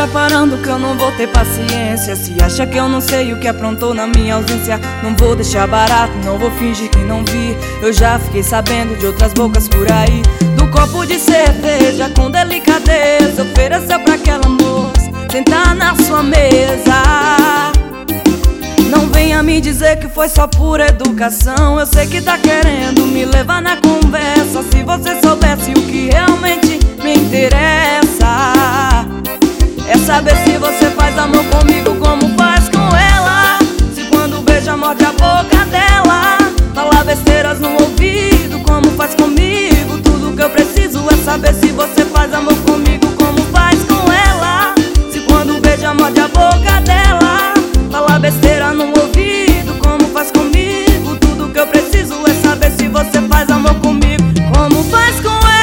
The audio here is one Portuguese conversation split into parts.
preparando que eu não vou ter paciência. Se acha que eu não sei o que aprontou na minha ausência, não vou deixar barato, não vou fingir que não vi. Eu já fiquei sabendo de outras bocas por aí. Do copo de cerveja com delicadeza ofereceu pra aquela moça sentar na sua mesa. Não venha me dizer que foi só por educação. Eu sei que tá querendo me levar na conversa. Se você soubesse o que realmente me interessa, é saber se você faz amor comigo como faz com ela. Se quando beija morde a boca dela, fala besteiras no ouvido como faz comigo. Tudo que eu preciso é saber se você faz amor comigo como faz com ela. Se quando beija morde a boca dela, fala besteira no ouvido como faz comigo. Tudo que eu preciso é saber se você faz amor comigo como faz com ela.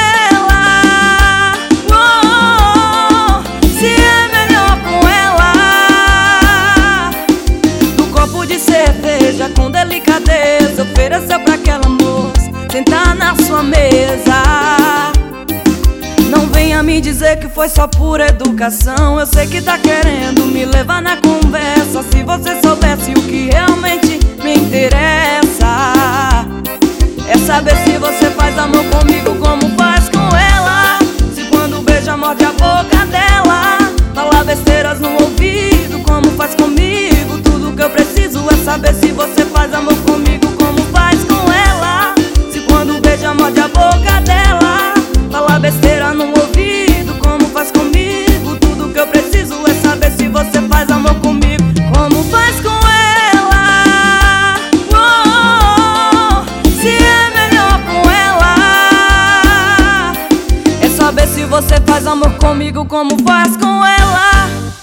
Se é melhor com ela. Do copo de cerveja com delicadeza ofereceu pra aquela moça sentar na sua mesa. Não venha me dizer que foi só por educação. Eu sei que tá querendo me levar na conversa. Se você soubesse o que realmente me interessa, é saber se você faz amor comigo como faz com ela. Se quando beija morde a boca dela, fala besteiras no ouvido como faz comigo. Tudo que eu preciso é saber se você faz amor comigo como faz com ela. Se quando beija morde a boca dela, fala besteira no ouvido como faz comigo. Tudo que eu preciso é saber se você faz amor comigo como faz com ela. Se é melhor com ela, é saber se você faz amor comigo como faz com ela.